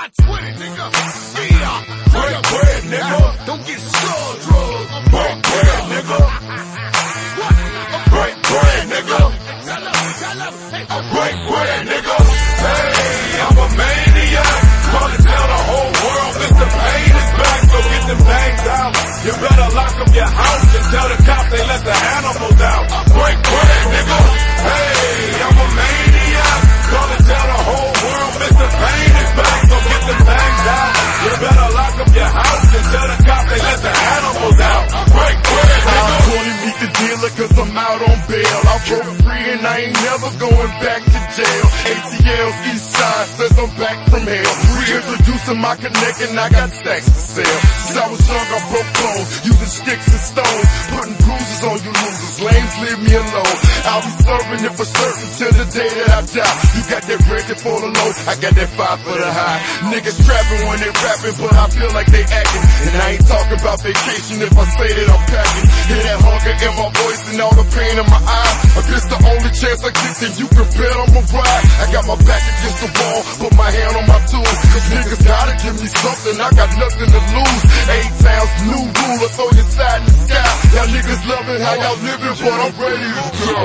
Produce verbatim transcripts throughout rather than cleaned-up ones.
I twenty, nigga. Yeah. Break bread, nigga. Don't get slugged, drugs. Break bread, nigga. What? Break bread, nigga. Tell them, tell them. Hey, I break bread, nigga. Hey, I'm a maniac. Gonna tell the whole world Mister Pain is back, so get them bangs out. You better lock up your house and tell the cops they let the animals out. Break bread, nigga. Hey, I'm a maniac. Gonna tell the whole world Mister Pain is back, so get them bangs out. You better lock up your house and tell the cops they let the animals out. Break bread, nigga. I'm gonna meet the dealer cause I'm out on bail. I broke free and I ain't never going back to jail. A T L's East Side says I'm back from hell. Reintroducing my connect and I got stacks to sell. Since I was young I broke bones, using sticks and stones, putting bruises on you losers. Lames leave me alone. I'll be serving it for certain till the day that I die. You got that record for the low, I got that five for the high. Niggas trapping when they rapping, but I feel like they acting. And I ain't talking about vacation if I say that I'm packing. Hear that hunger in my voice and all the pain in my eyes. If it's the only chance I get, then you can bet I'ma ride. I got my back against the wall, put my hand on my tools. Cause niggas gotta give me something, I got nothing to lose. A-Town's new ruler, throw your side in the sky. Y'all niggas loving how y'all living, but I'm ready to go.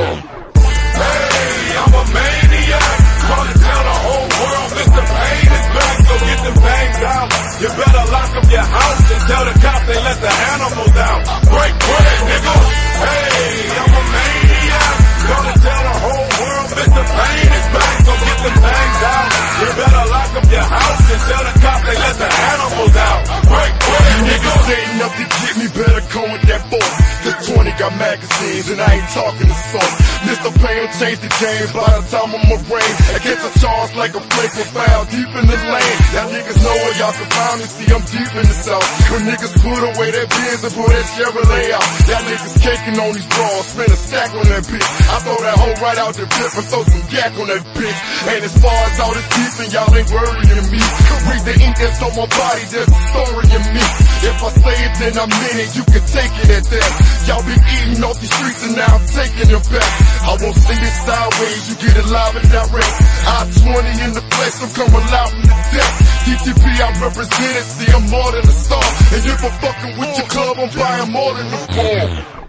Hey, I'm a maniac. Gonna tell the whole world Mister Pain is back, so get them bangs out. You better lock up your house and tell the cops they let the animals out. Break bread, nigga. Hey, I'm a maniac. Gonna tell the whole world Mister Pain is back, so get them bangs out. You better lock up your house and tell the cops they let the animals out. Break bread, nigga. Niggas saying nothing get me, better come with that force. Cause twenty got magazines and I ain't talking to source. Mister Pain changed the game by the time I'm arraigned. I get the charge like a flake was found deep in the lane. Y'all niggas know where y'all can find me, see I'm deep in the south. When niggas put away their bins and put that Chevrolet out. Y'all niggas caking on these bras, spend a stack on that bitch. I throw that hoe right out the dip and throw some yak on that bitch. And as far as all this beef and y'all ain't worrying me. Read the ink that's on my body, there's a story in me. If I say it then I mean it, you can take it at that. Y'all been eating off these streets and now I'm taking it back. I won't see this sideways, you get it live and direct. I twenty in the flesh, I'm coming loud from the deck. D T P I represent it, see I'm more than a star. And if I'm fucking with your club, I'm buying more than a car.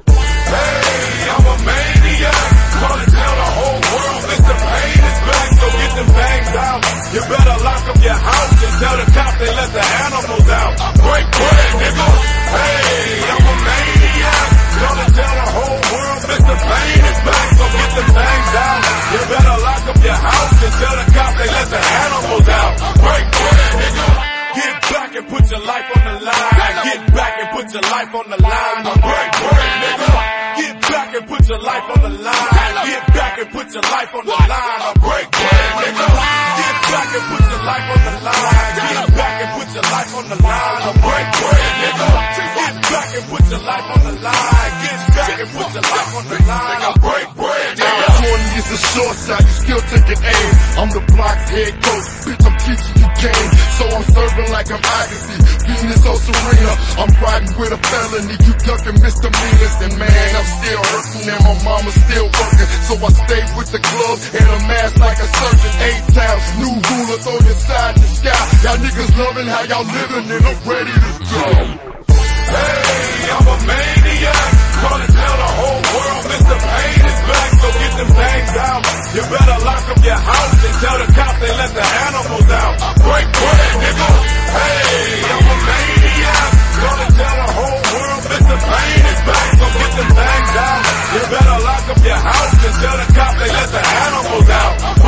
Hey, I'm a maniac. Gonna tell the whole world Mister Pain is back, so get them bangs out. You better lock up your house and tell the cops they let the animals out. Break bread, nigga. Hey, I'm a maniac. Gonna tell the whole world Mister Pain is back, so get them bangs out. You better lock up your house and tell the cops they let the animals out. Break bread, nigga. Get back and put your life on the line. Get back and put your life on the line. Break bread, nigga. Get back and put your life on the line. Get back and put your life on the line. Break bread, nigga. Get back and put your life on the line. Get back and put your life on the line. Break bread, nigga. Get back and put your life on the line. Get back and put your life on the line. Break bread, nigga. twenty is a short shot, you still taking aim. I'm the block's head coach, bitch, I'm teaching you game. So I'm serving like I'm Agassi, Venus or Serena. I'm riding with a felony, you ducking misdemeanors. And man, I'm still hurting and my mama's still working. So I stay with the club and a mask like a surgeon. A-Town's new ruler, throw your side in the sky. Y'all niggas loving how y'all living and I'm ready to go. Hey, I'm a maniac. Gonna tell the whole world Mister Pain is back, so get them bangs out. You better lock up your house and tell the cops they let the animals out. Break bread, nigga. Hey, I'm a maniac. Gonna tell the whole world Mister Pain is back, so get them bangs out. You better lock up your house and tell the cops they let the animals out.